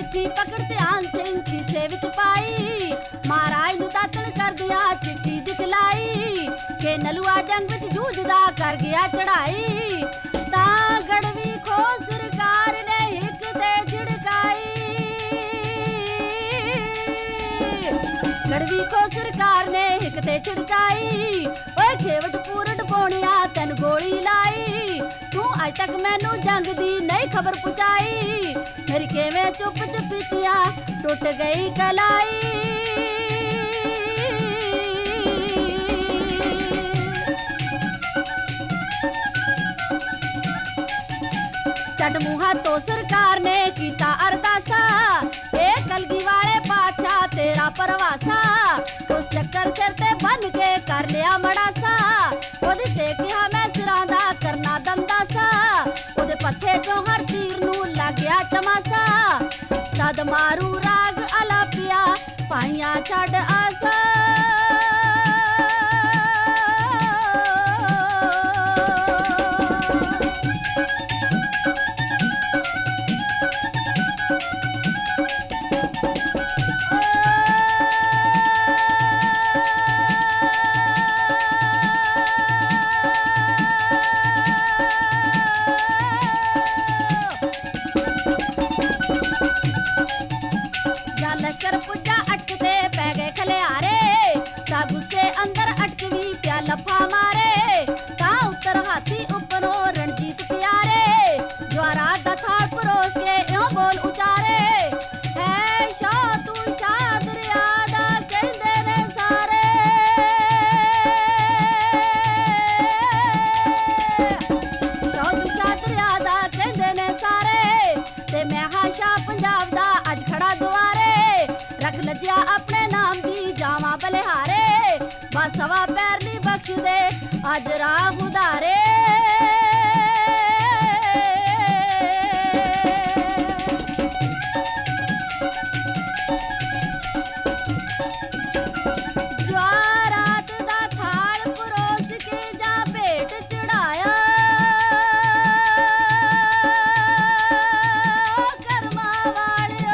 चिट्ठी पकड़ ध्यान सिंह खीसे विच पाई, महाराज नूं दातण करदियां चिट्ठी दिखलाई के नलुआ जंग विच जूझदा कर गया चढ़ाई। तां गड़वी खो सरकार ने हिक ते झिड़काई, गड़वी खो सरकार ने हिक ते झिड़काई। ओए खेवट पूरन बोणिया तैन गोली लाई, तू अज तक मैनू जंग दी नहीं खबर पुचाई। मेरी किवें चुप चपीतिया टुट गई कलाई। चट मुहा तो सरकार ने कीता अरदासा, ए कलगी वाले पातशाह तेरा परवासा। उस चक्कर सिर ते बन के कर लिया मड़ासा, ओदे ते किहा मैं सिरां दा करना दंदासा। ओदे पत्थे चों हर तीर नूं लग गया चमासा, तद मारू राग अलापिया पाइयां छड्ड आसा। लश्कर पुजा अटकते पै गए खलियारे, ता गुस्से अंदर अटक भी प्या लफा मारे। ता उत्तर हाथी उपरों रणजीत प्यारे, ज्वारा दा थाल परोस के इउं बोल उचारे। है शाह तू शाह दरिया दा कहंदे ने सारे, शाह तू शाह दरिया दा कहंदे ने सारे। ते मैं हां शाह पंजाब दा अज खड़ा दुआरे, रख लज्या अपने नाम दी जावा बलिहारे। बस सवा पैर नी बख्श दे अज राह उधारे। ज्वारात दा थाल परोस के जा भेट चढ़ाया, कर्मा वालियो।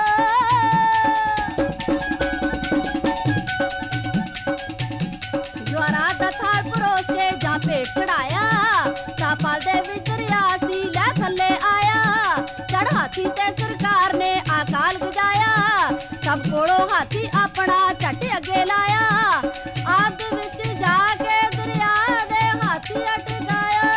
ज्वारा दा थाल परोस के जा भेट चढ़ाया, तापाल दे विच दरिया सी लै थल्ले आया। चढ़ हाथी ते सरकार ने अकाल गजाया, सब कोलों हाथी अपना झट अगे लाया। अग विच जाके दरिया दे हाथी अटकाया,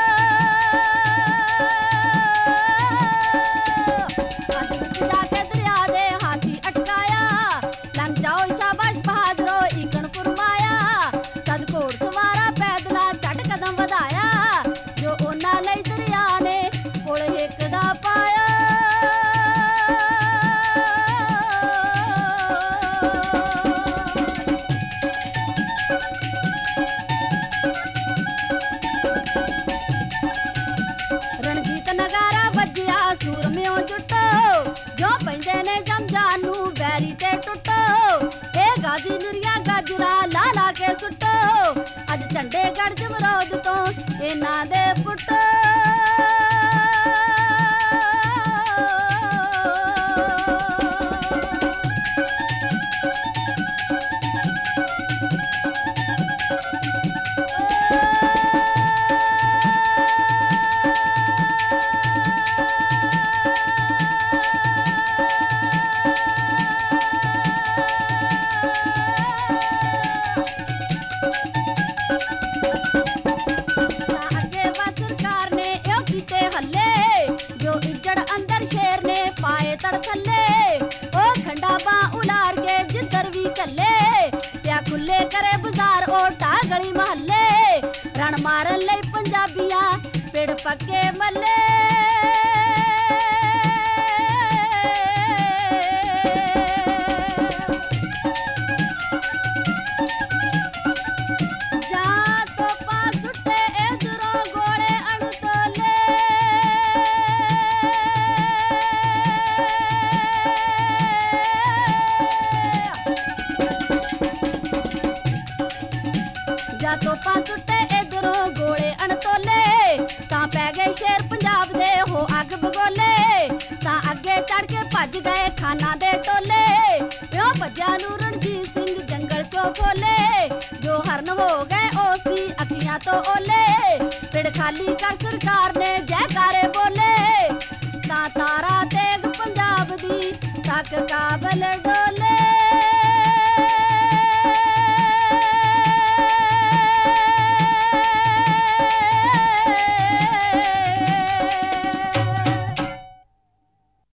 अग विच जाके दरिया दे हाथी अटकाया। लंघ जाओ शाबाश बहादरो इकण फरमाया, तद घोड़ सवारा पैदला झट कदम वधाया। जो ओना लई दरिया ने पुल हिक दा पाया। रणजीत नगारा वज्जिया सूरमियों जुटो, जो पैंदे ने जमजान नूं वैरी ते टुटो। ए गाजी निरिया गाजरा ला ला के सुटो, अज चंडीगढ़ जमरोद तो इन्हां दे पुटो। करे बाजार ओटा गली महल्ले, रण मारन लई पंजाबियां पेड़ पक्के मल्ले। तोपा सुट्टे इधरों गोले अणतोले, तां पै गए शेर पंजाब ਭੱਜ ਗਏ ਖਾਨਾ ਦੇ ਟੋਲੇ ਪਿਓ ਭੱਜਿਆ ਨੂੰ ਰਣਜੀਤ ਸਿੰਘ ਜੰਗਲ ਚੋਂ ਫੋਲੇ ਜੋ ਹਰਨ ਹੋ ਗਏ ਉਸ ਦੀ ਅੱਖੀਆਂ ਤੋਂ ਓਲੇ ਪਿੜ ਖਾਲੀ ਕਰ ਸਰਕਾਰ ਨੇ ਜੈਕਾਰੇ ਬੋਲੇ ਤਾਂ ਤਾਰਾ ਤੇਗ ਪੰਜਾਬ ਦੀ ਤੱਕ ਕਾਬਲ ਡੋਲੇ